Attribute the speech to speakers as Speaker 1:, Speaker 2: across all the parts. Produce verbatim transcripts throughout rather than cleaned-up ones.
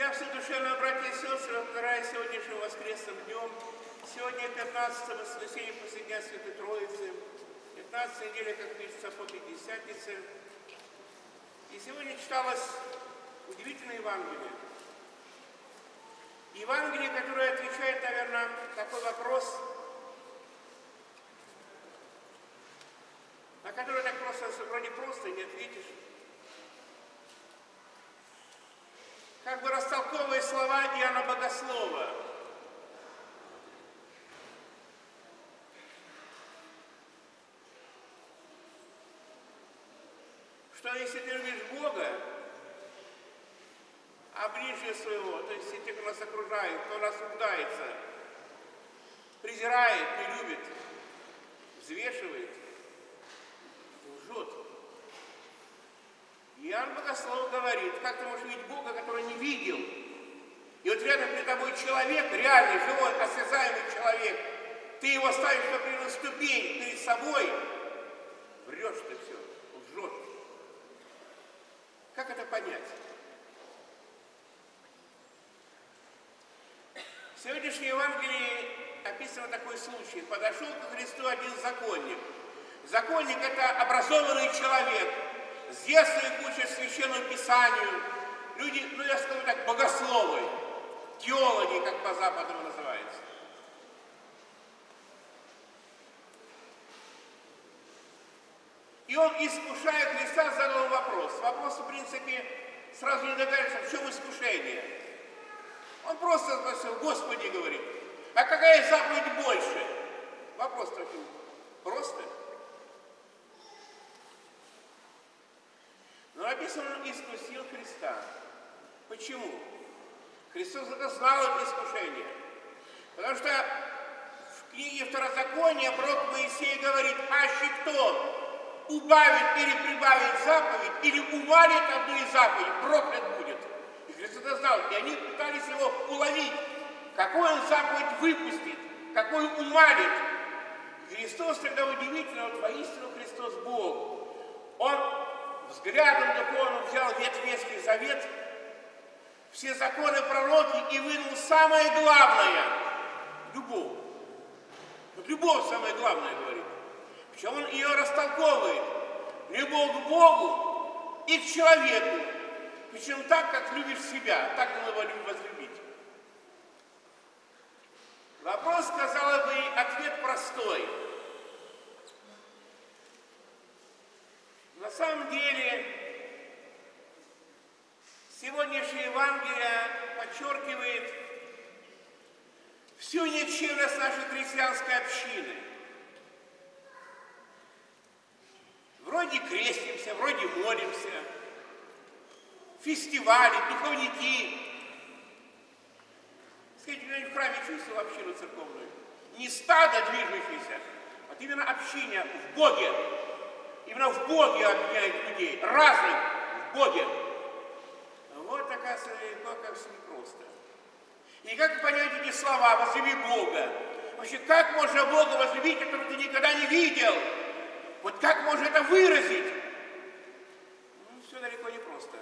Speaker 1: Здравствуйте, душевные братья и сестры, благодаря сегодняшним воскресным днем. Сегодня пятнадцатое воскресенье после Дня Святой Троицы, пятнадцатая неделя, как пишется, по Пятидесятнице. И сегодня читалось удивительное Евангелие. Евангелие, которое отвечает, наверное, на такой вопрос, на который так просто, вроде просто не ответишь. Как бы растолковывая слова Иоанна Богослова. Что если ты любишь Бога, а ближнего своего, то есть те, кто нас окружает, кто нас нуждается, презирает, не любит, взвешивает, лжет. Иоанн Богослов говорит, как ты можешь видеть Бога, который не видел? И вот рядом перед тобой человек, реальный, живой, осязаемый человек, ты его ставишь на определенную ступень перед собой, врешь ты все, лжешь. Как это понять? В сегодняшнем Евангелии описан такой случай. Подошел к Христу один законник. Законник – это образованный человек, с детства их учат священному писанию. Люди, ну я скажу так, богословы, теологи, как по-западному называется. И он, искушая Христа, задал вопрос. Вопрос, в принципе, сразу не догадываешься, в чем искушение. Он просто спросил: Господи, говорит, а какая заповедь больше? Вопрос такой просто. Но написано, он искусил Христа. Почему? Христос это знал, это искушение. Потому что в книге Второзакония пророк Моисей говорит: аще кто убавит или прибавит заповедь, или увалит одну из заповедей, проклят будет. И Христос это знал. И они пытались его уловить. Какой он заповедь выпустит, какой умалит. Христос тогда удивительно, вот воистину Христос Бог. Он взглядом духовным взял ветхий Ветхий Завет, все законы пророки и вынул самое главное – любовь. Вот любовь самое главное, говорит. Причем он ее растолковывает. Любовь к Богу и к человеку. Причем так, как любишь себя, так надо его возлюбить. Вопрос, казалось бы, ответ простой. На самом деле, сегодняшнее Евангелие подчеркивает всю ничейность нашей христианской общины. Вроде крестимся, вроде молимся, фестивали, духовники. Скажите, кто-нибудь в храме чувствовал общину церковную? Не стадо движущееся, а именно общение в Боге. Именно в Боге объединяет людей, разных в Боге. Вот, оказывается, легко, как все непросто. И как понять эти слова «возлюби Бога»? Вообще, как можно Бога возлюбить, которого ты никогда не видел? Вот как можно это выразить? Ну, все далеко не просто.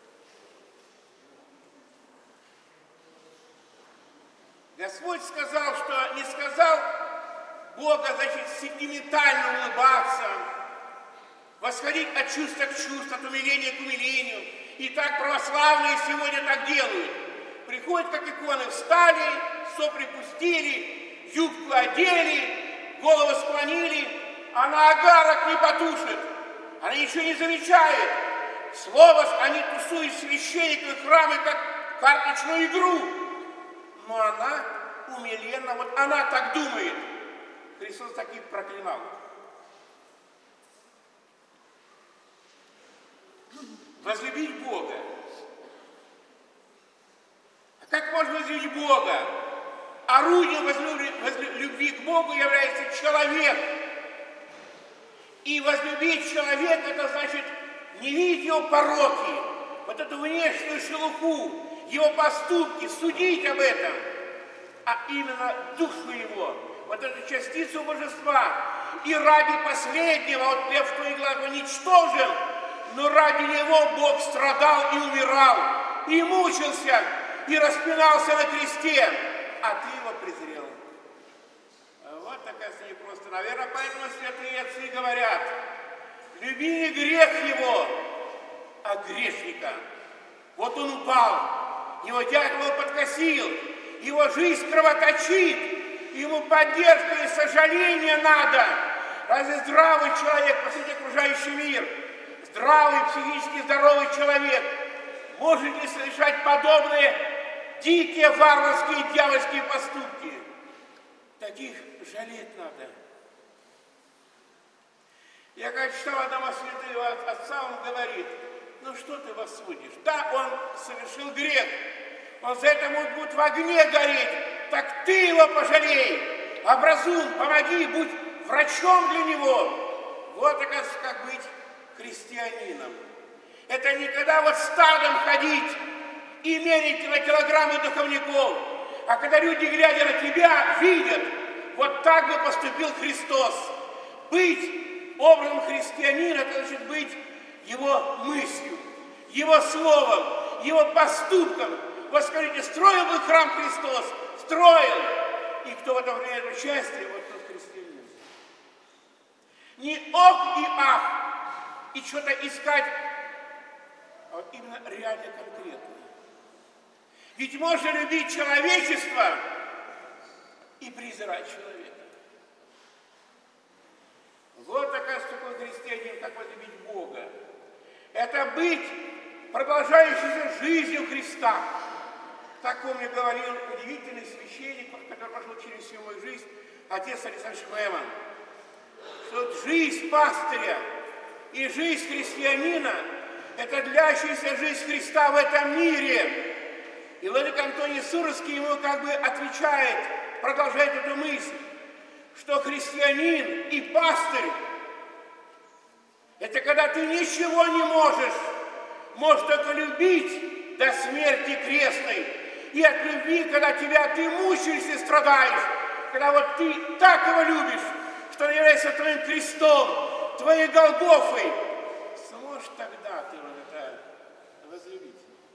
Speaker 1: Господь сказал, что не сказал Бога, значит, сентиментально улыбаться, восходить от чувства к чувству, от умиления к умилению. И так православные сегодня так делают. Приходят, как иконы, встали, сопли пустили, юбку одели, голову склонили, а на агарок не потушит. Она ничего не замечает. Слово, они тусуют священников в храме, как карточную игру. Но она умиленно, вот она так думает. Христос таких проклинал. Возлюбить Бога. А как можно возлюбить Бога? Орудием любви к Богу является человек. И возлюбить человека, это значит не видеть его пороки, вот эту внешнюю шелуху, его поступки, судить об этом, а именно душу его, вот эту частицу божества. И ради последнего, вот Лев Толстой ничтожен, но ради него Бог страдал и умирал, и мучился, и распинался на кресте, а ты его презрел. Вот, оказывается, не просто. Наверное, поэтому святые отцы говорят, люби не грех его, а грешника. Вот он упал, его дьявол подкосил, его жизнь кровоточит, ему поддержка и сожаление надо. Разве здравый человек, посмотрите окружающий мир, здравый, психически здоровый человек может ли совершать подобные дикие, варварские, дьявольские поступки? Таких жалеть надо. Я как читал одного святого отца, он говорит, ну что ты вас судишь? Да, он совершил грех, он за это будет в огне гореть, так ты его пожалей, образуй, помоги, будь врачом для него. Вот, оказывается, как быть христианином. Это не когда вот стадом ходить и мерить на килограммы духовников, а когда люди, глядя на тебя, видят, вот так бы поступил Христос. Быть образом христианина, это значит быть его мыслью, его словом, его поступком. Вот скажите, строил бы храм Христос? Строил. И кто в этом принимает участие, вот тот христианин. Не ок и ах, и что-то искать, а вот именно реально конкретно. Ведь можно любить человечество и презирать человека. Вот, оказывается, такой христианин, как возлюбить Бога. Это быть продолжающейся жизнью Христа. Так он мне говорил удивительный священник, который прошел через всю мою жизнь, отец Александр Шмеман. Что жизнь пастыря и жизнь христианина – это длящаяся жизнь Христа в этом мире. И владыка Антоний Суровский ему как бы отвечает, продолжает эту мысль, что христианин и пастырь – это когда ты ничего не можешь, можешь только любить до смерти крестной. И от любви, когда тебя ты мучаешься и страдаешь, когда вот ты так его любишь, что он является твоим крестом, твоей Голгофой, сможешь тогда ты вот это возлюбить.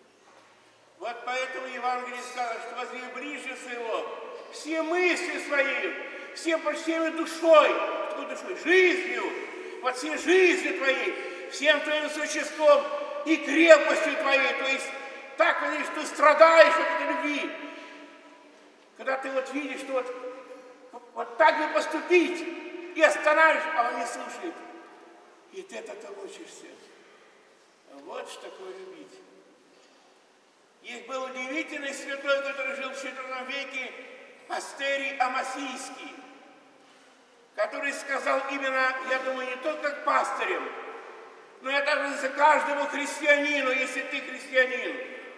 Speaker 1: Вот поэтому Евангелие сказано, что возлюби ближнего своего все мысли свои, всем всеми душой, такой душой, жизнью, вот всей жизнью твоей, всем твоим существом и крепостью твоей, то есть так, видишь, ты страдаешь от этой любви, когда ты вот видишь, что вот, вот так бы поступить, и останавливаешь, а он не слушает, и ты от этого мучаешься. Вот что такое любить. Есть был удивительный святой, который жил в четвёртом веке, Астерий Амасийский, который сказал именно, я думаю, не только как пастырем, но это за каждому христианину, если ты христианин.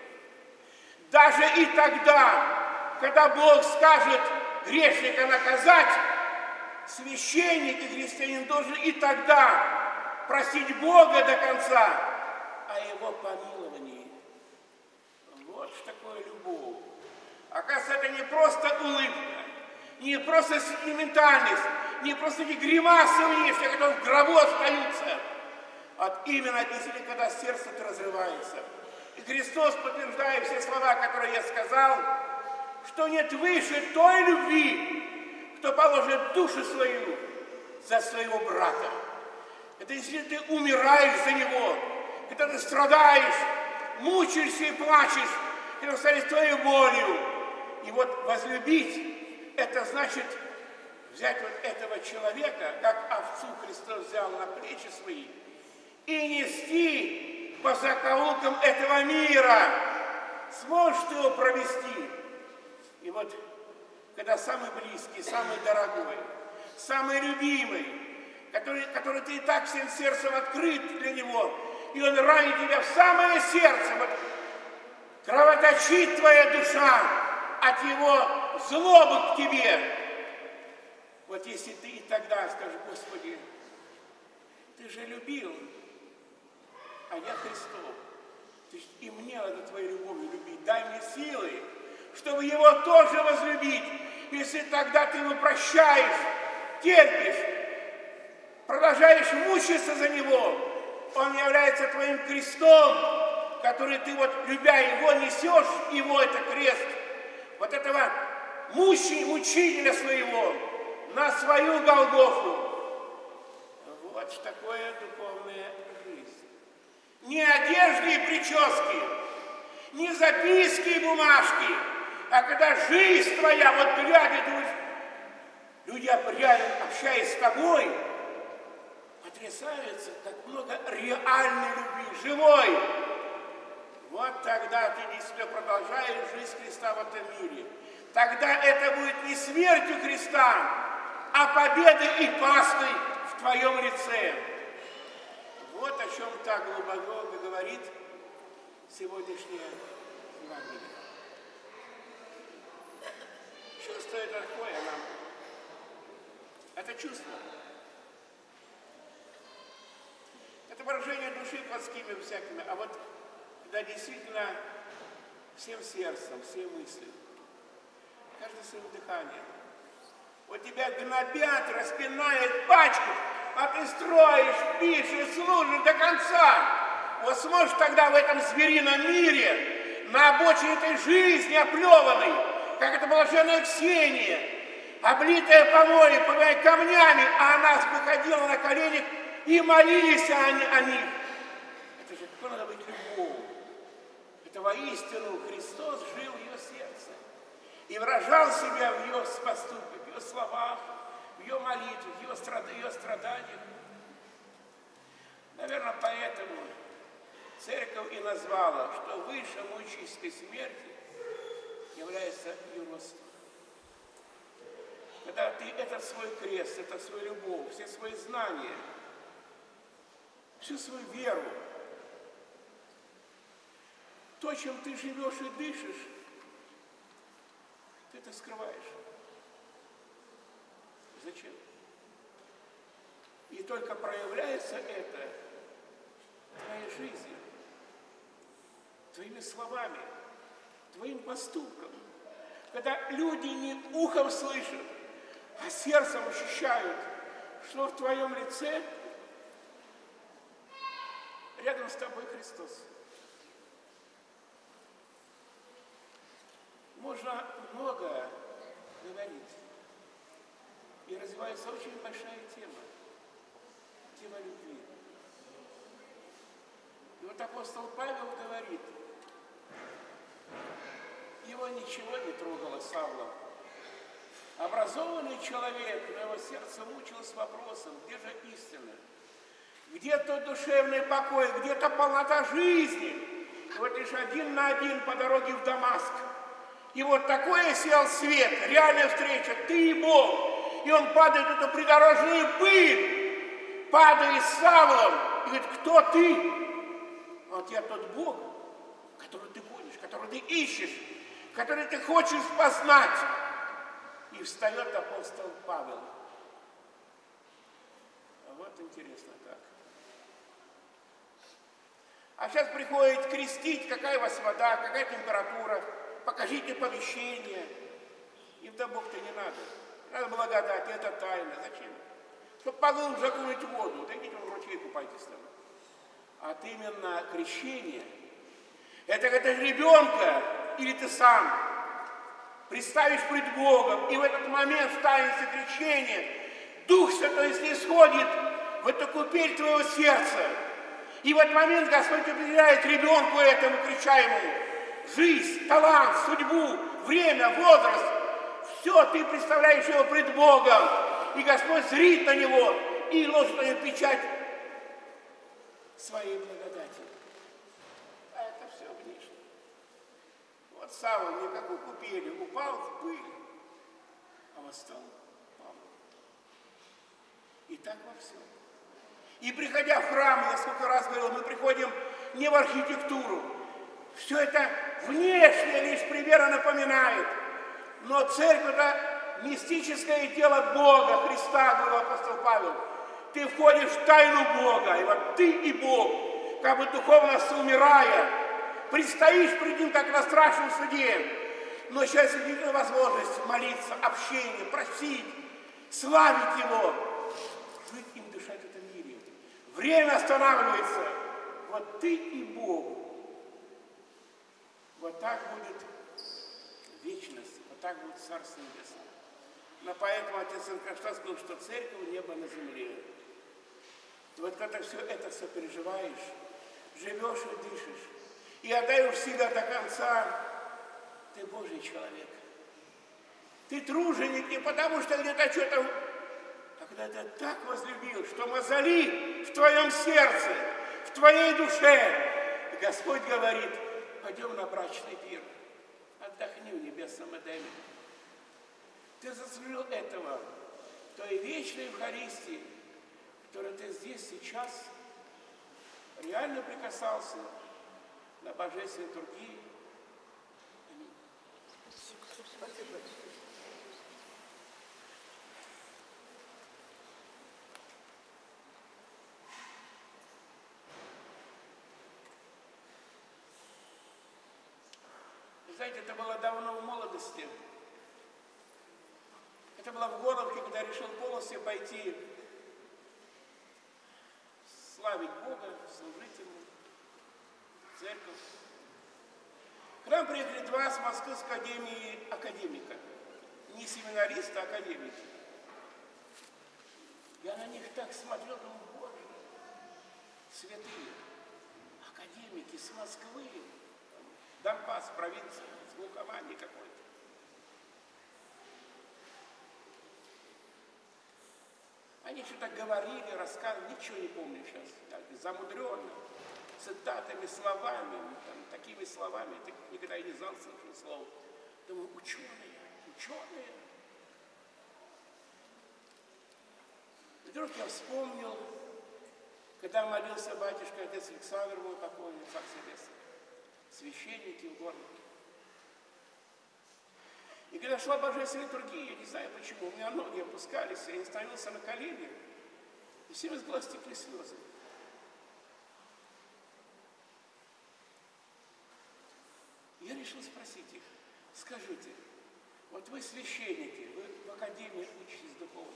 Speaker 1: Даже и тогда, когда Бог скажет грешника наказать, священник и христианин должен и тогда просить Бога до конца о его помиловании. Вот что такое любовь. Оказывается, это не просто улыбка, не просто сентиментальность, не просто эти гримасы внешние, которые в гробу остаются, а именно действительно, когда сердце-то разрывается. И Христос, подтверждая все слова, которые я сказал, что нет выше той любви, кто положит душу свою за своего брата. Это если ты умираешь за него, когда ты страдаешь, мучаешься и плачешь, когда станет твоей болью. И вот возлюбить, это значит взять вот этого человека, как овцу Христос взял на плечи свои, и нести по закоулкам этого мира. Сможешь ты его провести? И вот, когда самый близкий, самый дорогой, самый любимый, который, который ты и так всем сердцем открыт для него, и он ранит тебя в самое сердце, вот, кровоточит твоя душа от его злобы к тебе. Вот если ты и тогда скажешь: Господи, ты же любил, а я Христов. То есть и мне надо твоей любовью любить. Дай мне силы, чтобы его тоже возлюбить. Если тогда ты его прощаешь, терпишь, продолжаешь мучиться за него, он является твоим крестом, который ты вот, любя его, несешь, его это крест, вот этого мучи, мучителя своего, на свою Голгофу. Вот что такое духовная жизнь. Не одежды и прически, не записки и бумажки, а когда жизнь твоя, вот глядя, думаешь, люди, общаясь с тобой, потрясаются, как много реальной любви, живой. Вот тогда ты действительно продолжаешь жизнь Христа в этом мире. Тогда это будет не смертью Христа, а победой и Пасхой в твоем лице. Вот о чем так глубоко говорит сегодняшнее Евангелие. Чувство это такое нам. Это чувство. Это выражение души плотскими всякими, а вот когда действительно всем сердцем, всем мыслями, каждым своим дыханием. Вот тебя гнобят, распинают, пачкают, а ты строишь, пишешь, служишь до конца. Вот сможешь тогда в этом зверином мире, на обочине этой жизни оплеванной, как это блаженная Ксения, облитая помоей, помоей камнями, а она выходила на колени и молились о, о них. Это же какой надо быть любовь. Это воистину Христос жил в ее сердце и выражал себя в ее поступках, в ее словах, в ее молитвах, в ее, страд... ее страданиях. Наверное, поэтому Церковь и назвала, что выше мучительской смерти является юродство. Когда ты этот свой крест, это свою любовь, все свои знания, всю свою веру, то, чем ты живешь и дышишь, ты это скрываешь. Зачем? И только проявляется это твоей жизнью, твоими словами, твоим поступком. Когда люди не ухом слышат, а сердцем ощущают, что в твоем лице рядом с тобой Христос. Можно много говорить. И развивается очень большая тема. Тема любви. И вот апостол Павел говорит, его ничего не трогало Савла. Образованный человек, но его сердце мучилось вопросом, где же истина? Где тот душевный покой, где то полнота жизни? И вот лишь один на один по дороге в Дамаск. И вот такое сел свет, реальная встреча, ты и Бог. И он падает в эту придорожную пыль, падает с Савлом, и говорит, кто ты? Вот я тот Бог, который ты гонишь, который ты ищешь, который ты хочешь познать. И встает апостол Павел. А вот интересно так. А сейчас приходит крестить, какая у вас вода, какая температура, покажите помещение. Им да Бог-то не надо. Надо благодать, это тайна. Зачем? Чтобы поглубже окунуть воду. Да идите в ручей, купайтесь там. А вот именно крещение, это когда ребенка или ты сам представишь пред Богом, и в этот момент в таинстве крещения Дух Святой снисходит в эту купель твоего сердца. И в этот момент Господь определяет ребенку этому кричаемому жизнь, талант, судьбу, время, возраст. Все ты представляешь его пред Богом. И Господь зрит на него и ложит на него печать своей благодати. А это все внешне. Вот Савл мне как у купели упал в пыль, а восстал Павел. И так во всем. И приходя в храм, я сколько раз говорил, мы приходим не в архитектуру. Все это внешне лишь примерно напоминает. Но церковь — это мистическое тело Бога, Христа, говорил апостол Павел. Ты входишь в тайну Бога, и вот ты и Бог, как бы духовно соумирая, предстоишь пред Ним, как на страшном суде. Но сейчас есть возможность молиться, общение, просить, славить Его, жить им, дышать в этом мире. Время останавливается. Вот ты и Бог. вот так будет вечность, вот так будет Царство Небесное. Но поэтому отец Санкаштан сказал, что церковь небо на земле. И вот когда все это все переживаешь, живешь и дышишь, и отдаешь себя до конца, ты Божий человек. Ты труженик не потому, что где-то что-то, а когда ты так возлюбил, что мозоли в твоем сердце, в твоей душе. И Господь говорит, пойдем на брачный пир, отдохни в небесном Эдеме. Ты заслужил этого, той вечной Евхаристии, которой ты здесь сейчас реально прикасался на божественной литургии. Спасибо. Вы знаете, это было давно в молодости. Это было в Горловке, когда я решил полностью пойти славить Бога, служить Ему, церковь. К нам приехали два с Московской академии академика. Не семинариста, а академики. Я на них так смотрел, думаю, Боже, святые, академики с Москвы, Донбасс, провинция, с глухоманией какой-то. Они что-то говорили, рассказывали, ничего не помню сейчас, так, замудренно, цитатами, словами, там, такими словами, я никогда и не знал слышал слов. Думаю, ученые, ученые. И вдруг я вспомнил, когда молился батюшка, отец Александр, мой покойный, Царство Небесное, священники в Горловке. И когда шла божественная литургия, я не знаю почему, у меня ноги опускались, я становился на колени, и всем из глаз текли слезы. Я решил спросить их, скажите, вот вы священники, вы в академии учитесь духовно.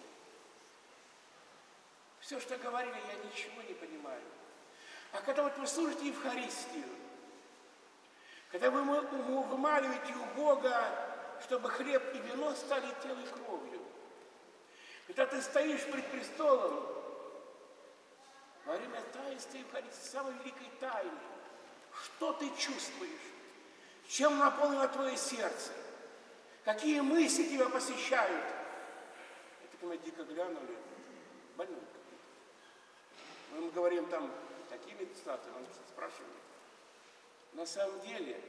Speaker 1: Все, что говорили, я ничего не понимаю. А когда вот вы служите Евхаристию, когда вы вымаливаете у Бога, чтобы хлеб и вино стали телом и кровью. Когда ты стоишь пред престолом, во время таинства Евхаристии, самой великой тайны, что ты чувствуешь? Чем наполнено твое сердце? Какие мысли тебя посещают? Это мы дико глянули. Больной какой-то. Мы говорим там такими цитатами, он спрашивает. На самом деле,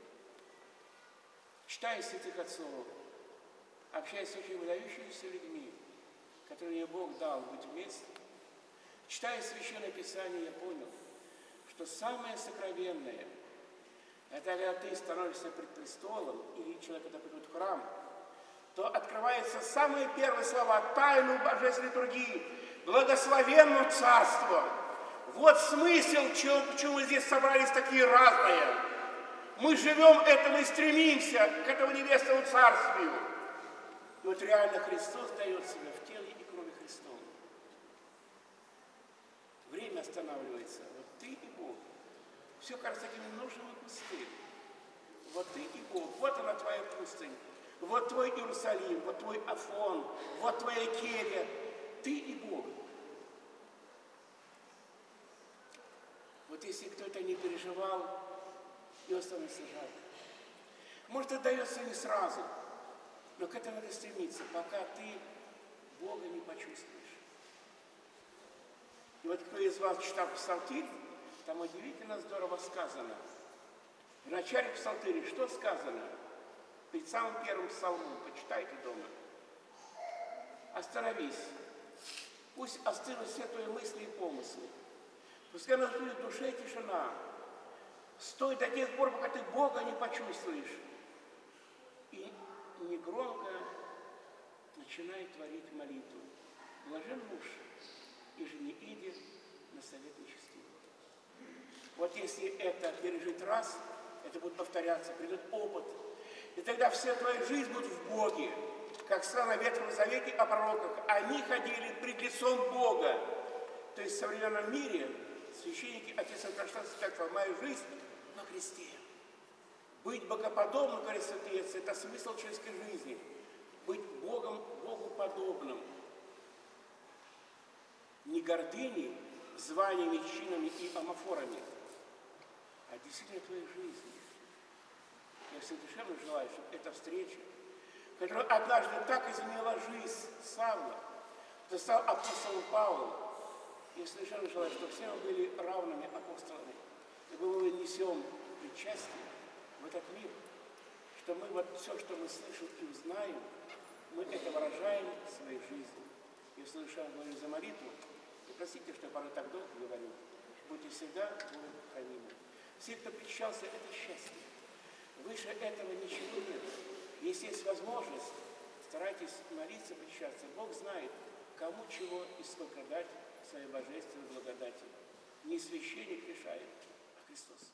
Speaker 1: читая святых отцов, общаясь с очень выдающимися людьми, которые мне Бог дал быть вместе, читая Священное Писание, я понял, что самое сокровенное – это когда ты становишься пред престолом, или человек, когда приходит в храм, то открываются самые первые слова «Тайну Божественной литургии», «Благословенно Царство». Вот смысл, почему мы здесь собрались такие разные. Мы живем этому и стремимся к этому небесному царствию. И вот реально Христос дает себя в теле и крови Христовой. Время останавливается. Вот ты и Бог. Все кажется таким нужным и пустым. Вот ты и Бог. Вот она твоя пустынь. Вот твой Иерусалим. Вот твой Афон. Вот твоя Келья. Ты и Бог. Вот если кто-то не переживал, его становится жалко. Может, это дается не сразу, но к этому надо стремиться, пока ты Бога не почувствуешь. И вот кто из вас читал Псалтирь, там удивительно здорово сказано. В начале Псалтиря что сказано? Перед самым первым псалмом, почитайте дома. Остановись, пусть остынут все твои мысли и помыслы. Пускай наступит в душе тишина. Стой до тех пор, пока ты Бога не почувствуешь. И негромко начинай творить молитву. Блажен муж, и же не иди на совет нечестивых. Вот если это пережить раз, это будет повторяться, придет опыт. И тогда вся твоя жизнь будет в Боге. Как сказано в Ветхом Завете о пророках. Они ходили пред лицом Бога. То есть в современном мире священники, отец Анкаштан, так, моя жизнь на кресте. Быть богоподобным, говорит святый отец, это смысл человеческой жизни. Быть Богом, Богу подобным. Не гордыней, званиями, чинами и амофорами, а действительно твоей жизни. Я совершенно желаю, чтобы эта встреча, которая однажды так изменила жизнь Савла, что стал апостолом Павлом, я совершенно желаю, чтобы все мы были равными апостолами, и мы несем причастие в этот мир, что мы вот все, что мы слышим и узнаем, мы это выражаем в своей жизни. Я совершенно говорю за молитву, и простите, что я порой так долго говорю, будьте всегда Богом хранимы. Все, кто причащался, это счастье. Выше этого ничего нет. Если есть возможность, старайтесь молиться, причащаться. Бог знает, кому чего и сколько дать своей божественной благодати. Не священник решает, а Христос.